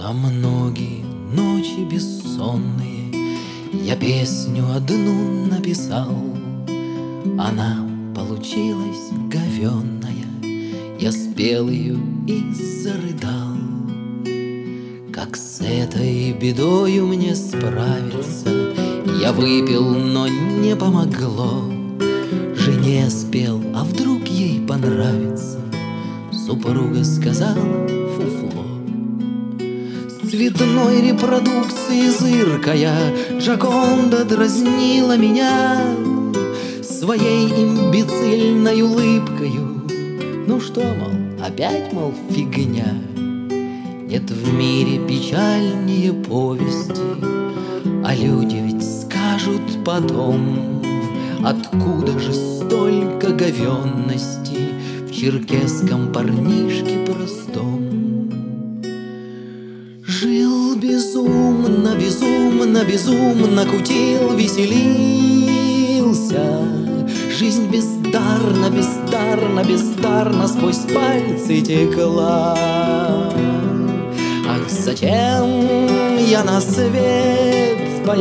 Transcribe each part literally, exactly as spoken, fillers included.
За многие ночи бессонные я песню одну написал. Она получилась говенная, я спел ее и зарыдал. Как с этой бедою мне справиться? Я выпил, но не помогло. Жене спел, а вдруг ей понравится? Супруга сказала фуфло. С цветной репродукцией зыркая Джоконда дразнила меня своей имбецильной улыбкою. Ну что, мол, опять, мол, фигня. Нет в мире печальнее повести, а люди ведь скажут потом, откуда же столько говенности в черкесском парнишке простом. Жил безумно, безумно, безумно, кутил, веселился. Жизнь бездарно, бездарно, бездарно сквозь пальцы текла. Ах, зачем я на свет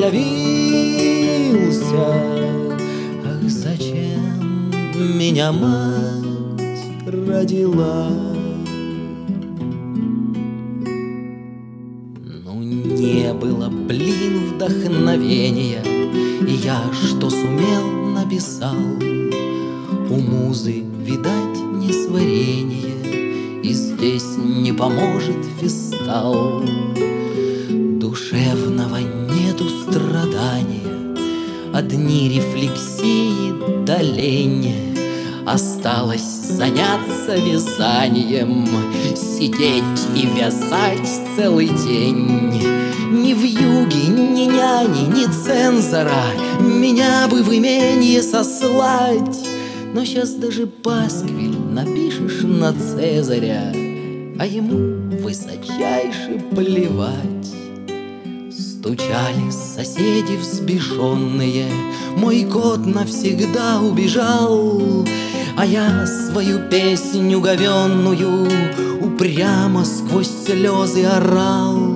появился? Ах, зачем меня мать родила? Ну, не было, блин, вдохновения, и я, что сумел, написал. У музы, видать, несварение, и здесь не поможет фистал. Душевного нету страдания, одни рефлексии да лень. Осталось заняться вязанием, сидеть и вязать целый день. Ни вьюги, ни няни, ни цензора меня бы в именье сослать. Но сейчас даже пасквиль напишешь на Цезаря, а ему высочайше плевать. Стучали соседи взбешенные, мой кот навсегда убежал, а я свою песню говенную упрямо сквозь слезы орал.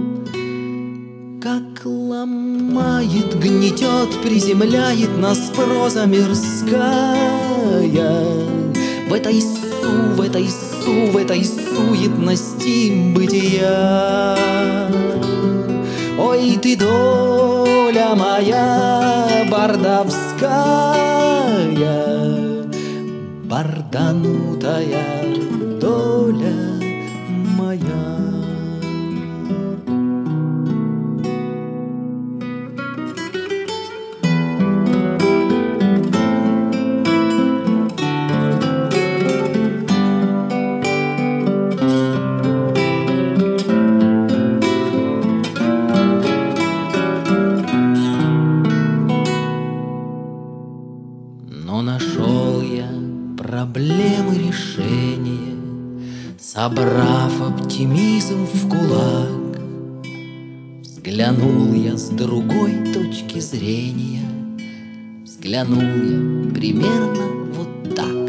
Как ломает, гнетет, приземляет нас проза мирская. В этой су, в этой су, в этой суетности бытия. Ой, ты, доля моя бардовская, барданутая доля моя. Но нашел я проблемы решения, собрав оптимизм в кулак. Взглянул я с другой точки зрения, взглянул я примерно вот так.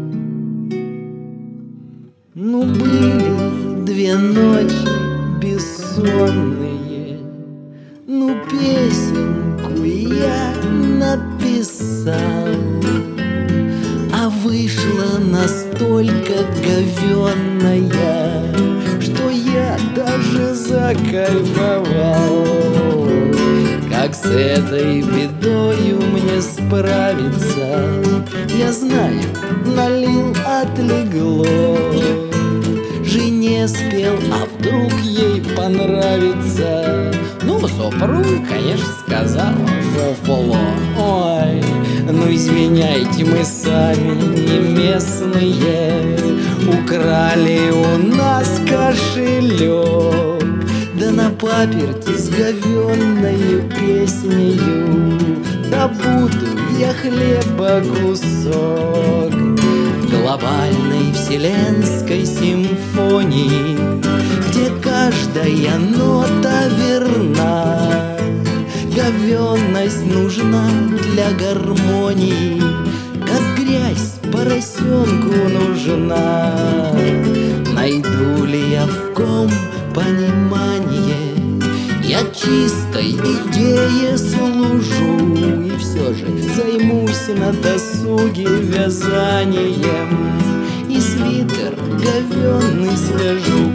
Ну, были две ночи бессонные, ну, песенку я написал, а вышла настолько говенная, что я даже закайфовал. Как с этой бедою мне справиться? Я знаю, налил, отлегло. Жене спел, а вдруг ей понравится? Ну, супруг, конечно, сказал фуфло. Ой, ну извиняйте, мы сами не местные, украли у нас кошелек, да на паперти с говенною песнею добуду я хлеба кусок. В глобальной вселенской симфонии, где каждая нота верна, говенность нужна для гармонии, как грязь поросенку нужна. Найду ли я в ком понимание. Я чистой идее служу, и все же займусь на досуге вязанием, и свитер говенный свяжу.